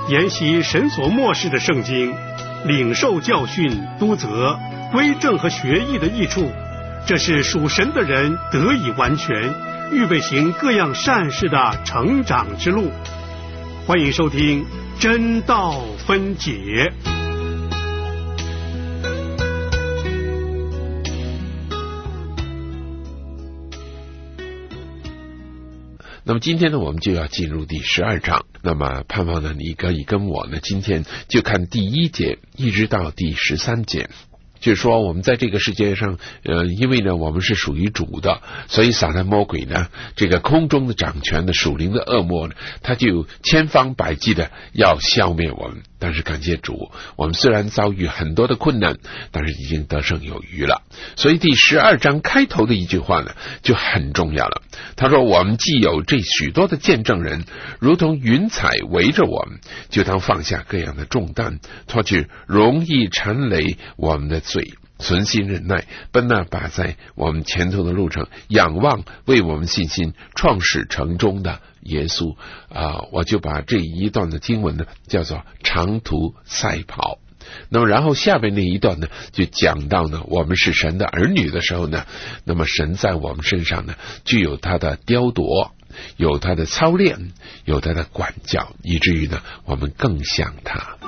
研习神所默示的圣经，领受教训、督责、归正和学义的益处，这是属神的人得以完全，预备行各样善事的成长之路。欢迎收听真道分解。 那么今天呢，我们就要进入第12章。那么盼望呢，你可以跟我呢，今天就看第1节一直到第13节。就是说我们在这个世界上因为呢我们是属于主的，所以撒旦魔鬼呢，这个空中的掌权的属灵的恶魔呢，他就千方百计的要消灭我们。但是感谢主，我们虽然遭遇很多的困难，但是已经得胜有余了。所以第12章开头的一句话呢就很重要了。他说，我们既有这许多的见证人，如同云彩围着我们，就当放下各样的重担，脱去容易缠累我们的罪，存心忍耐，奔那摆在我们前头的路程，仰望为我们信心创始成终的耶稣。我就把这一段的经文呢叫做长途赛跑。那么然后下面那一段呢就讲到呢，我们是神的儿女的时候呢，那么神在我们身上呢具有他的雕琢，有他的操练，有他的管教，以至于呢我们更像他。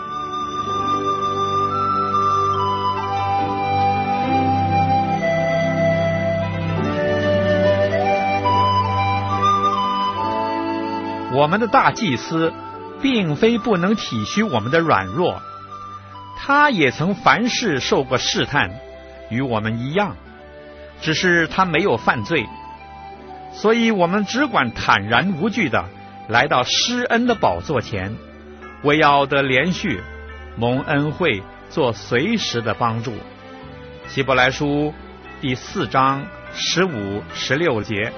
我们的大祭司并非不能体恤我们的软弱，他也曾凡事受过试探，与我们一样，只是他没有犯罪，所以我们只管坦然无惧的来到施恩的宝座前，为要得连续蒙恩惠，做随时的帮助。希伯来书第4章15、16节。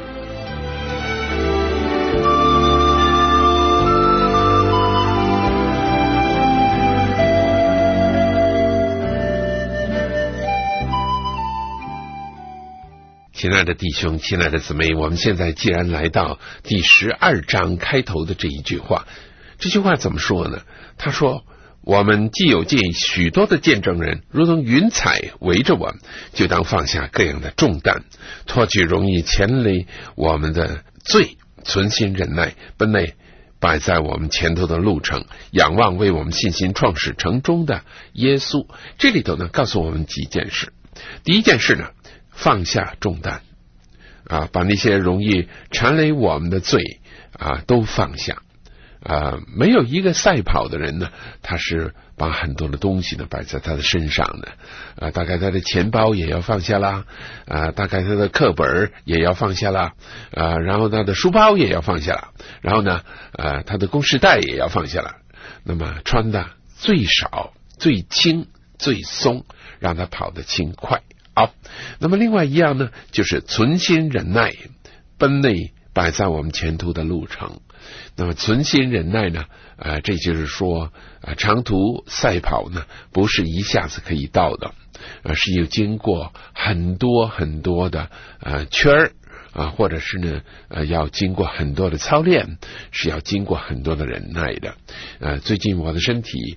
亲爱的弟兄，亲爱的姊妹，我们现在既然来到第12章开头的这一句话，这句话怎么说呢？他说，我们既有这许多的见证人，如同云彩围着我们，就当放下各样的重担，脱去容易牵累我们的罪，存心忍耐，奔那摆在我们前头的路程，仰望为我们信心创始成终的耶稣。这里头呢告诉我们几件事。第一件事呢，放下重担，把那些容易缠累我们的罪都放下。没有一个赛跑的人呢，他是把很多的东西呢摆在他的身上的。大概他的钱包也要放下啦，大概他的课本也要放下啦，然后他的书包也要放下啦，然后呢，他的公事袋也要放下了。那么穿的最少、最轻、最松，让他跑得轻快。好，那么另外一样呢，就是存心忍耐，奔那摆在我们前途的路程。那么存心忍耐呢，这就是说，长途赛跑呢，不是一下子可以到的，是有经过很多很多的圈儿。或者是呢，要经过很多的操练，是要经过很多的忍耐的。最近我的身体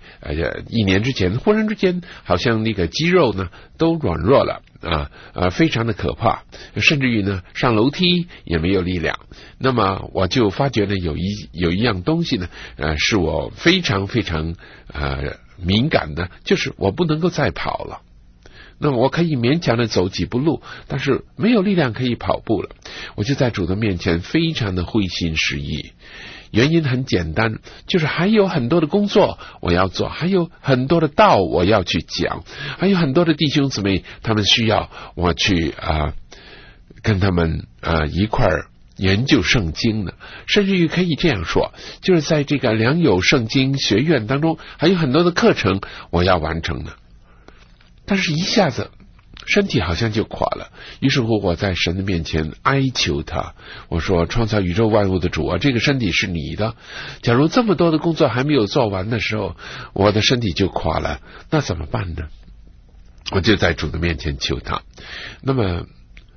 1年之前忽然之间好像那个肌肉呢都软弱了非常的可怕，甚至于呢上楼梯也没有力量。那么我就发觉呢有一样东西呢是我非常非常敏感的，就是我不能够再跑了。那么我可以勉强的走几步路，但是没有力量可以跑步了。我就在主的面前非常的灰心失意。原因很简单，就是还有很多的工作我要做，还有很多的道我要去讲，还有很多的弟兄姊妹他们需要我去跟他们一块儿研究圣经呢。甚至于可以这样说，就是在这个良友圣经学院当中还有很多的课程我要完成呢。但是一下子身体好像就垮了，于是乎我在神的面前哀求他，我说，创造宇宙万物的主啊，这个身体是你的，假如这么多的工作还没有做完的时候，我的身体就垮了，那怎么办呢？我就在主的面前求他。那么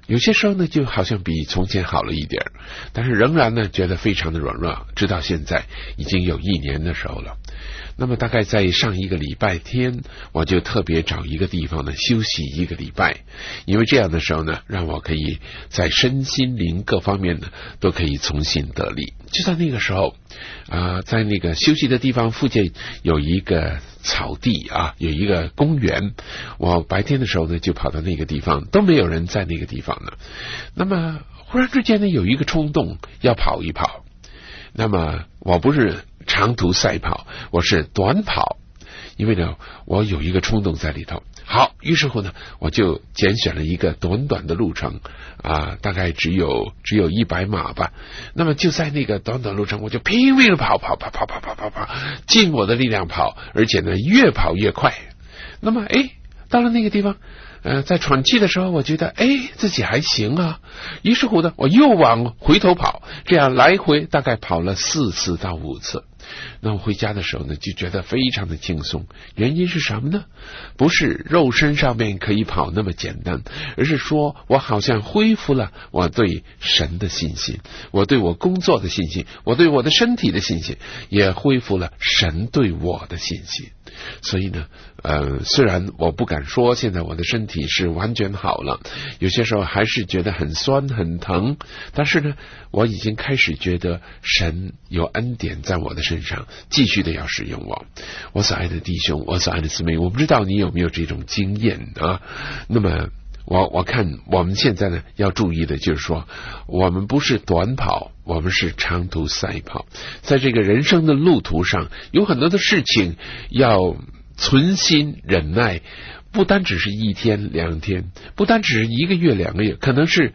有些时候呢就好像比从前好了一点，但是仍然呢觉得非常的软弱，直到现在已经有1年的时候了。那么大概在上一个礼拜天，我就特别找一个地方呢休息1个礼拜，因为这样的时候呢，让我可以在身心灵各方面呢都可以重新得力。就在那个时候在那个休息的地方附近有一个草地有一个公园，我白天的时候呢就跑到那个地方，都没有人在那个地方呢。那么忽然之间呢有一个冲动要跑一跑，那么我不是长途赛跑，我是短跑，因为呢我有一个冲动在里头。好，于是乎呢我就拣选了一个短短的路程大概只有100码吧。那么就在那个短短路程，我就拼命的跑，尽我的力量跑，而且呢越跑越快。那么到了那个地方在喘气的时候，我觉得自己还行啊，于是乎呢我又往回头跑，这样来回大概跑了4次到5次。那我回家的时候呢就觉得非常的轻松，原因是什么呢？不是肉身上面可以跑那么简单，而是说我好像恢复了我对神的信心，我对我工作的信心，我对我的身体的信心，也恢复了神对我的信心。所以呢虽然我不敢说现在我的身体是完全好了，有些时候还是觉得很酸很疼，但是呢我已经开始觉得神有恩典在我的身上，继续的要使用我。我所爱的弟兄，我所爱的姊妹，我不知道你有没有这种经验那么我看我们现在呢要注意的就是说，我们不是短跑，我们是长途赛跑。在这个人生的路途上，有很多的事情要存心忍耐，不单只是1天2天，不单只是1个月2个月，可能是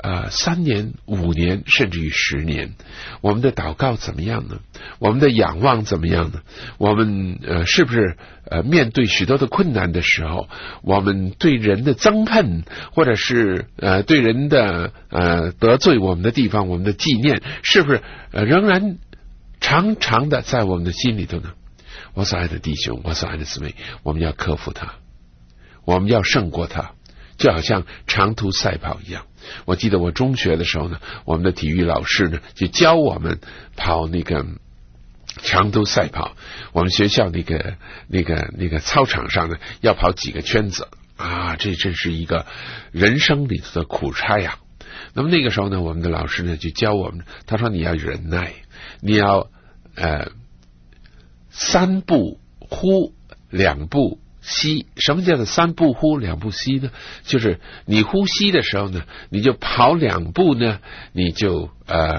3年5年甚至于10年。我们的祷告怎么样呢？我们的仰望怎么样呢？我们是不是面对许多的困难的时候，我们对人的憎恨，或者是对人的得罪我们的地方，我们的纪念，是不是仍然常常的在我们的心里头呢？我所爱的弟兄，我所爱的姊妹，我们要克服它，我们要胜过它，就好像长途赛跑一样。我记得我中学的时候呢，我们的体育老师呢就教我们跑那个长途赛跑。我们学校那个操场上呢要跑几个圈子这真是一个人生里头的苦差呀。那么那个时候呢，我们的老师呢就教我们，他说你要忍耐，你要3步呼2步吸。什么叫做3步呼2步吸呢？就是你呼吸的时候呢，你就跑2步呢，你就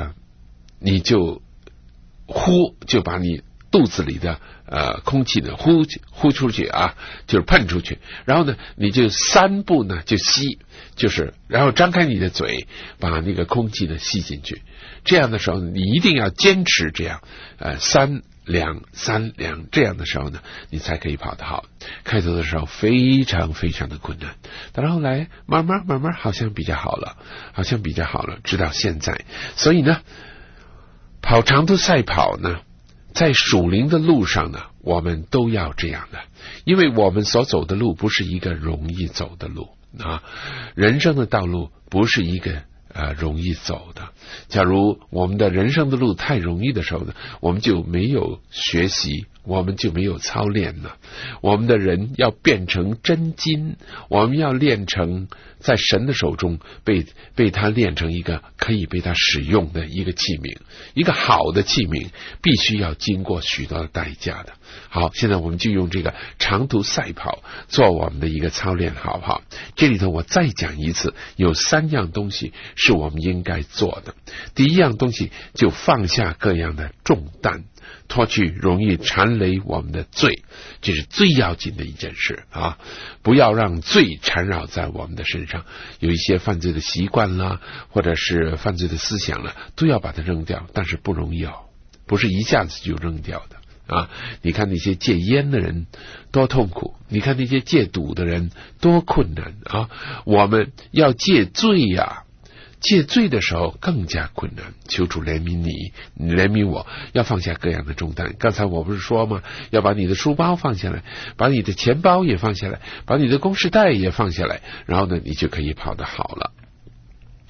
呼，就把你肚子里的空气呢呼出去就是喷出去。然后呢你就3步呢就吸，就是然后张开你的嘴，把那个空气呢吸进去。这样的时候你一定要坚持这样32 3 2，这样的时候呢你才可以跑得好。开头的时候非常非常的困难，但后来慢慢好像比较好了，直到现在。所以呢跑长途赛跑呢，在属灵的路上呢，我们都要这样的，因为我们所走的路不是一个容易走的路人生的道路不是一个容易走的。假如我们的人生的路太容易的时候呢，我们就没有学习，我们就没有操练了。我们的人要变成真金，我们要练成在神的手中被他练成一个可以被他使用的一个器皿。一个好的器皿必须要经过许多的代价的。好，现在我们就用这个长途赛跑做我们的一个操练，好不好？这里头我再讲一次，有3样东西是我们应该做的。第一样东西就放下各样的重担，脱去容易缠累我们的罪，这是最要紧的一件事不要让罪缠绕在我们的身上。有一些犯罪的习惯啦，或者是犯罪的思想啦，都要把它扔掉，但是不容易不是一下子就扔掉的你看那些戒烟的人多痛苦，你看那些戒赌的人多困难我们要戒罪戒罪的时候更加困难。求主怜悯你怜悯我，要放下各样的重担。刚才我不是说吗？要把你的书包放下来，把你的钱包也放下来，把你的公事袋也放下来，然后呢你就可以跑得好了。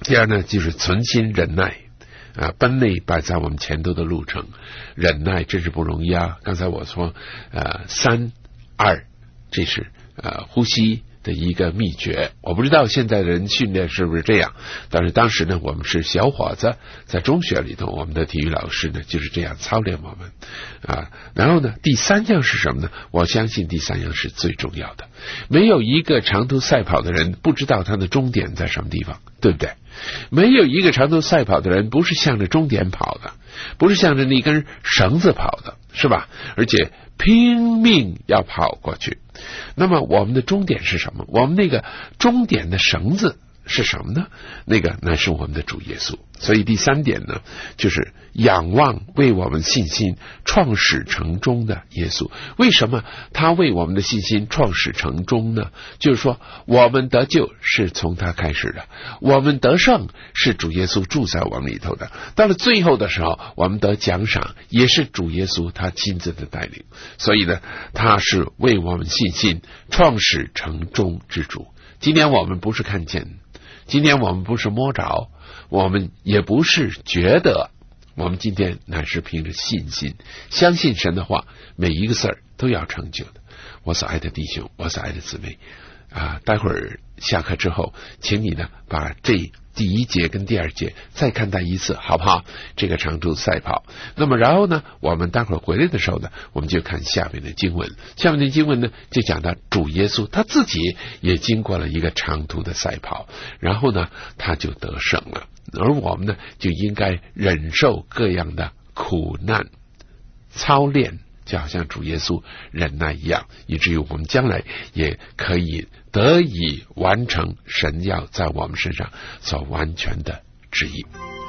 第二呢，就是存心忍耐奔内摆在我们前头的路程，忍耐真是不容易啊。刚才我说3、2，这是呼吸的一个秘诀。我不知道现在的人训练是不是这样，但是当时呢，我们是小伙子，在中学里头，我们的体育老师呢就是这样操练我们然后呢，第3样是什么呢？我相信第3样是最重要的。没有一个长途赛跑的人不知道他的终点在什么地方，对不对？没有一个长途赛跑的人不是向着终点跑的，不是向着那根绳子跑的，是吧？而且拼命要跑过去。那么我们的终点是什么？我们那个终点的绳子是什么呢？那个乃是我们的主耶稣。所以第3点呢，就是仰望为我们信心创始成终的耶稣。为什么他为我们的信心创始成终呢？就是说我们得救是从他开始的，我们得胜是主耶稣住在我们里头的，到了最后的时候我们得奖赏也是主耶稣他亲自的带领。所以呢，他是为我们信心创始成终之主。今天我们不是看见，今天我们不是摸着，我们也不是觉得，我们今天乃是凭着信心，相信神的话，每一个事儿都要成就的。我所爱的弟兄，我所爱的姊妹待会儿下课之后，请你呢把这第1节跟第2节再看待一次，好不好？这个长途赛跑。那么然后呢，我们待会儿回来的时候呢，我们就看下面的经文。下面的经文呢，就讲到主耶稣他自己也经过了一个长途的赛跑，然后呢，他就得胜了。而我们呢，就应该忍受各样的苦难操练，就好像主耶稣忍耐一样，以至于我们将来也可以得以完成神要在我们身上所完全的旨意。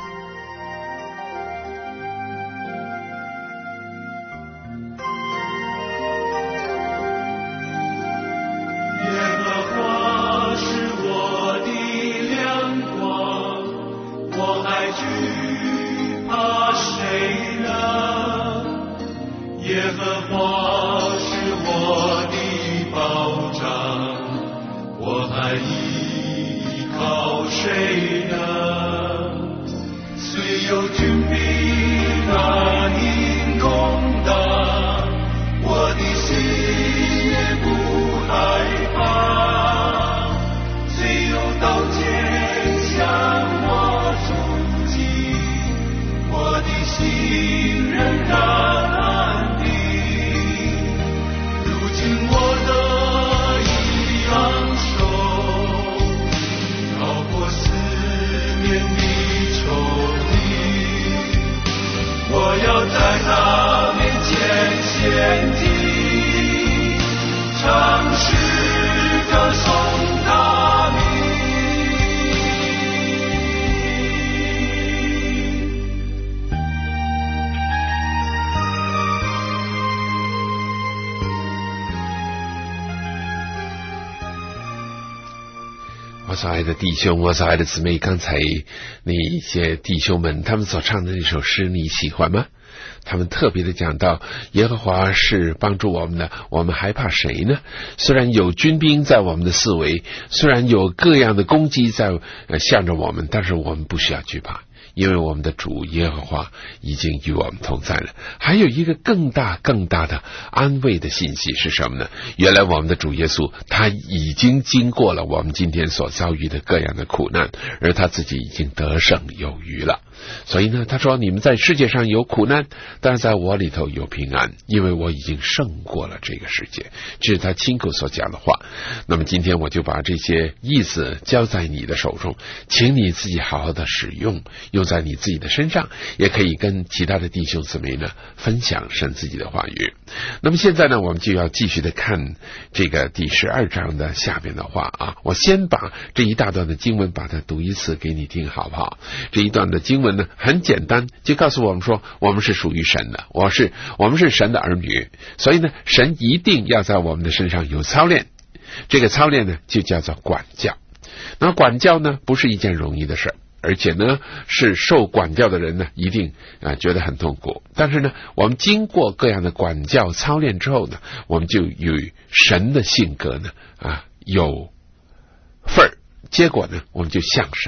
我所爱的弟兄，我所爱的姊妹，刚才那一些弟兄们他们所唱的那首诗你喜欢吗？他们特别的讲到耶和华是帮助我们的，我们还怕谁呢？虽然有军兵在我们的四围，虽然有各样的攻击在向着我们，但是我们不需要惧怕，因为我们的主耶和华已经与我们同在了。还有一个更大的安慰的信息是什么呢？原来我们的主耶稣他已经经过了我们今天所遭遇的各样的苦难，而他自己已经得胜有余了。所以呢，他说你们在世界上有苦难，但是在我里头有平安，因为我已经胜过了这个世界。这是他亲口所讲的话。那么今天我就把这些意思交在你的手中，请你自己好好的使用，用在你自己的身上，也可以跟其他的弟兄姊妹呢分享神自己的话语。那么现在呢，我们就要继续的看这个第12章的下边的话啊。我先把这一大段的经文把它读一次给你听，好不好？这一段的经文呢很简单，就告诉我们说我们是属于神的，我们是神的儿女，所以呢神一定要在我们的身上有操练。这个操练呢就叫做管教。那管教呢不是一件容易的事，而且呢是受管教的人呢一定觉得很痛苦。但是呢我们经过各样的管教操练之后呢，我们就与神的性格呢有份儿，结果呢我们就像神。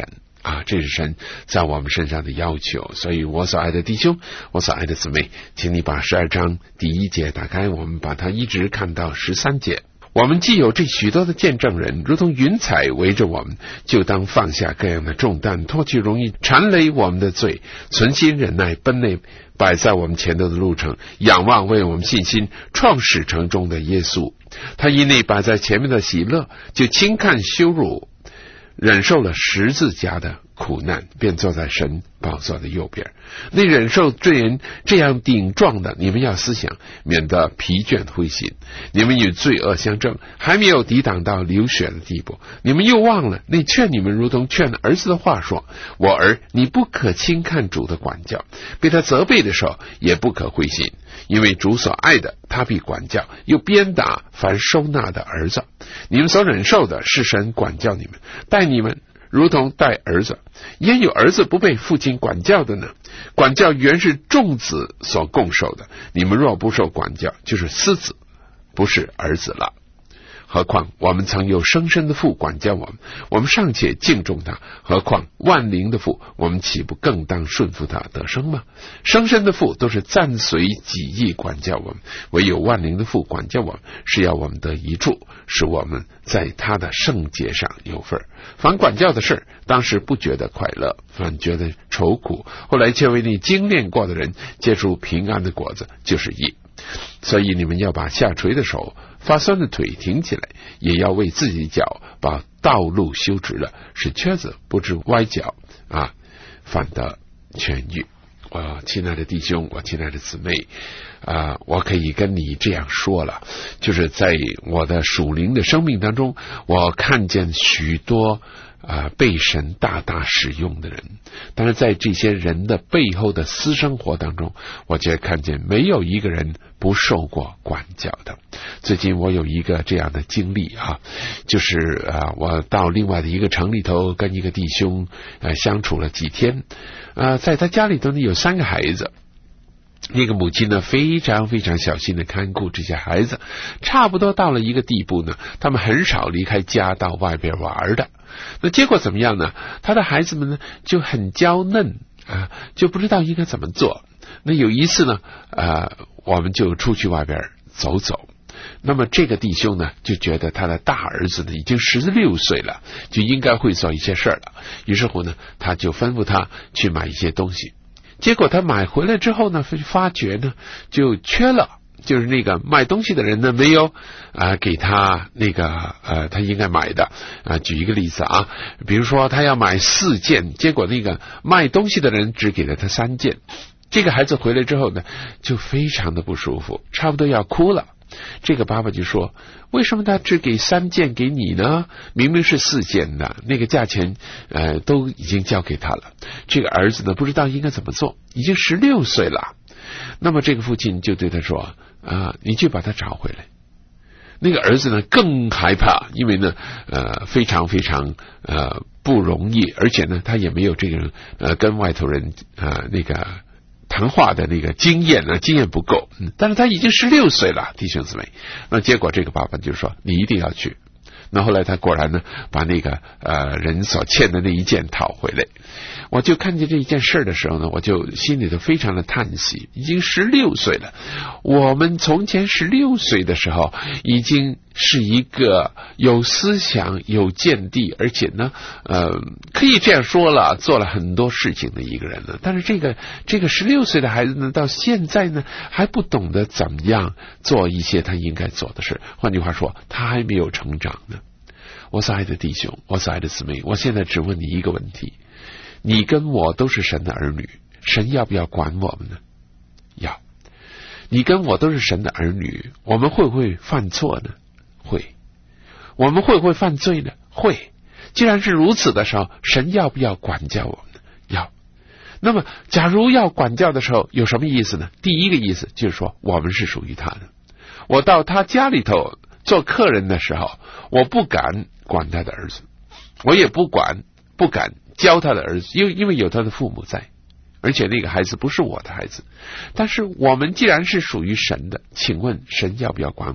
这是神在我们身上的要求。所以我所爱的弟兄，我所爱的姊妹，请你把12章第1节打开，我们把它一直看到13节。我们既有这许多的见证人，如同云彩围着我们，就当放下各样的重担，脱去容易缠累我们的罪，存心忍耐，奔那摆在我们前头的路程，仰望为我们信心创始成终的耶稣。他因那摆在前面的喜乐，就轻看羞辱，忍受了十字架的苦难，便坐在神宝座的右边。那忍受罪人这样顶撞的，你们要思想，免得疲倦灰心。你们与罪恶相争，还没有抵挡到流血的地步。你们又忘了那劝你们如同劝儿子的话说：我儿，你不可轻看主的管教，被他责备的时候也不可灰心，因为主所爱的，他必管教，又鞭打凡收纳的儿子。你们所忍受的，是神管教你们，待你们如同待儿子。焉有儿子不被父亲管教的呢？管教原是众子所共受的，你们若不受管教，就是私子，不是儿子了。何况我们曾有生身的父管教我们，我们尚且敬重他，何况万灵的父，我们岂不更当顺服他得生吗？生身的父都是暂随己意管教我们，唯有万灵的父管教我们，是要我们得益处，使我们在他的圣洁上有份。凡管教的事，当时不觉得快乐，反觉得愁苦，后来却为你精炼过的人结出平安的果子，就是义。所以你们要把下垂的手、发酸的腿挺起来，也要为自己的脚把道路修直了，使瘸子不致歪脚反得痊愈。我亲爱的弟兄，我亲爱的姊妹我可以跟你这样说了，就是在我的属灵的生命当中，我看见许多被神大大使用的人，但是在这些人的背后的私生活当中，我却看见没有一个人不受过管教的。最近我有一个这样的经历就是我到另外的一个城里头跟一个弟兄相处了几天，在他家里头呢有3个孩子。那个母亲呢非常非常小心的看顾这些孩子，差不多到了一个地步呢，他们很少离开家到外边玩的。那结果怎么样呢？他的孩子们呢就很娇嫩就不知道应该怎么做。那有一次呢我们就出去外边走走，那么这个弟兄呢就觉得他的大儿子呢已经16岁了，就应该会做一些事了，于是乎呢他就吩咐他去买一些东西。结果他买回来之后呢，发觉呢就缺了，就是那个卖东西的人呢没有给他那个他应该买的举一个例子比如说他要买4件，结果那个卖东西的人只给了他3件。这个孩子回来之后呢就非常的不舒服，差不多要哭了。这个爸爸就说：为什么他只给3件给你呢？明明是4件的，那个价钱都已经交给他了。这个儿子呢不知道应该怎么做，已经16岁了。那么这个父亲就对他说你去把他找回来。那个儿子呢更害怕，因为呢非常非常不容易，而且呢他也没有这个跟外头人那个谈话的那个经验不够，但是他已经16岁了，弟兄姊妹。那结果这个爸爸就说你一定要去。那后来他果然呢把那个人所欠的那一件讨回来。我就看见这一件事的时候呢，我就心里头非常的叹息，已经16岁了。我们从前16岁的时候已经是一个有思想有见地，而且呢可以这样说了，做了很多事情的一个人了。但是这个16岁的孩子呢，到现在呢还不懂得怎么样做一些他应该做的事。换句话说，他还没有成长呢。我所爱的弟兄，我所爱的姊妹，我现在只问你一个问题：你跟我都是神的儿女，神要不要管我们呢？要。你跟我都是神的儿女，我们会不会犯错呢？会。我们会不会犯罪呢？会。既然是如此的时候，神要不要管教我们呢？要。那么假如要管教的时候有什么意思呢？第一个意思就是说我们是属于他的。我到他家里头做客人的时候，我不敢管他的儿子，我也不敢教他的儿子，因为有他的父母在，而且那个孩子不是我的孩子。但是我们既然是属于神的，请问神要不要管我们？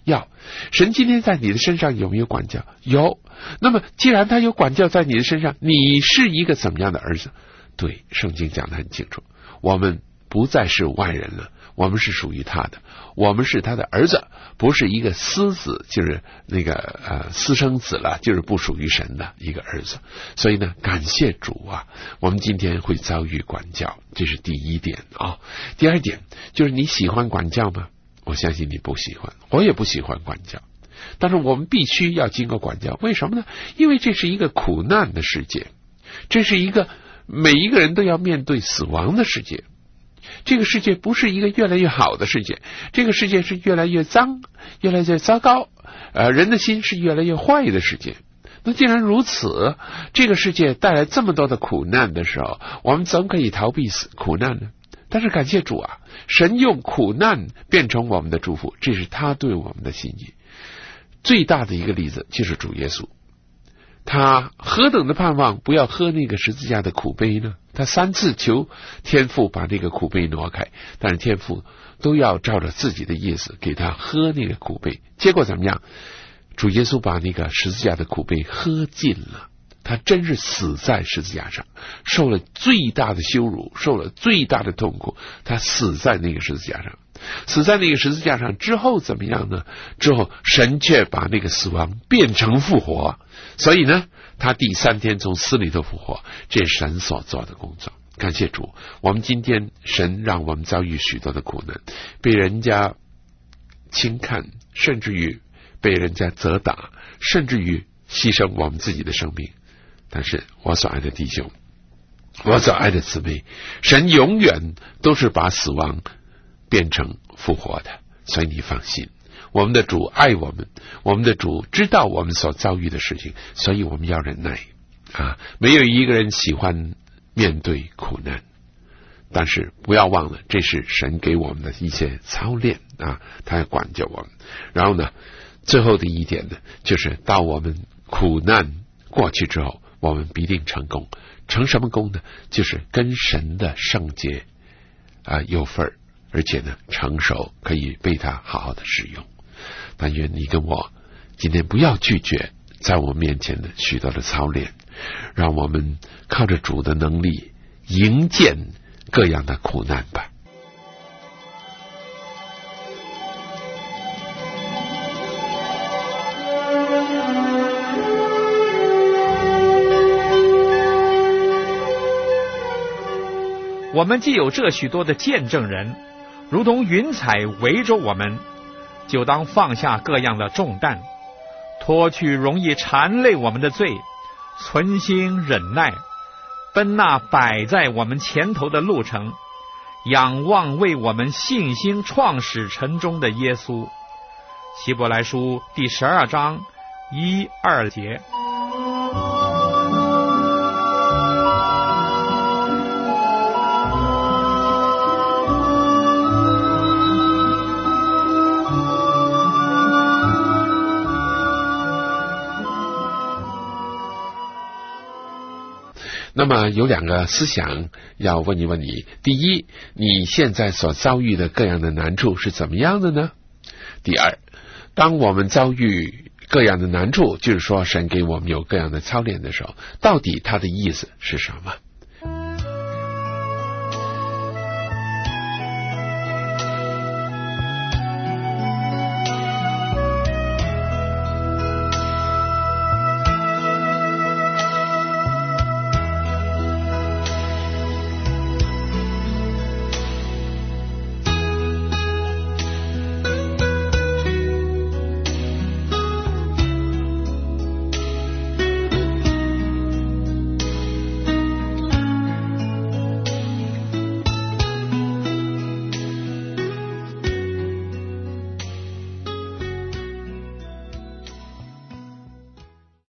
要。神今天在你的身上有没有管教？有。那么既然他有管教在你的身上，你是一个怎么样的儿子？对，圣经讲得很清楚，我们不再是外人了，我们是属于他的，我们是他的儿子，不是一个私子，就是那个私生子了，就是不属于神的一个儿子。所以呢，感谢主啊，我们今天会遭遇管教，这是第一点啊。第二点就是你喜欢管教吗？我相信你不喜欢，我也不喜欢管教，但是我们必须要经过管教。为什么呢？因为这是一个苦难的世界，这是一个每一个人都要面对死亡的世界。这个世界不是一个越来越好的世界，这个世界是越来越脏，越来越糟糕，人的心是越来越坏的世界。那既然如此，这个世界带来这么多的苦难的时候，我们怎可以逃避苦难呢？但是感谢主啊，神用苦难变成我们的祝福，这是他对我们的心意。最大的一个例子就是主耶稣，他何等的盼望不要喝那个十字架的苦杯呢？他3次求天父把那个苦杯挪开，但是天父都要照着自己的意思给他喝那个苦杯。结果怎么样？主耶稣把那个十字架的苦杯喝尽了，他真是死在十字架上，受了最大的羞辱，受了最大的痛苦，他死在那个十字架上。死在那个十字架上之后怎么样呢？之后神却把那个死亡变成复活，所以呢，他第3天从死里头复活，这是神所做的工作。感谢主，我们今天神让我们遭遇许多的苦难，被人家轻看，甚至于被人家责打，甚至于牺牲我们自己的生命。但是我所爱的弟兄，我所爱的姊妹，神永远都是把死亡变成复活的，所以你放心，我们的主爱我们，我们的主知道我们所遭遇的事情，所以我们要忍耐啊！没有一个人喜欢面对苦难，但是不要忘了，这是神给我们的一些操练啊，他要管教我们。然后呢，最后的一点呢，就是当我们苦难过去之后，我们必定成功。成什么功呢？就是跟神的圣洁有份，而且呢成熟，可以被他好好的使用。但愿你跟我今天不要拒绝在我面前的许多的操练，让我们靠着主的能力迎见各样的苦难吧。 我们既有这许多的见证人，如同云彩围着我们，就当放下各样的重担，脱去容易缠累我们的罪，存心忍耐，奔那摆在我们前头的路程，仰望为我们信心创始成终的耶稣。希伯来书第12章1、2节。 那么有2个思想要问一问你。第一，你现在所遭遇的各样的难处是怎么样的呢？第二，当我们遭遇各样的难处，就是说神给我们有各样的操练的时候，到底他的意思是什么？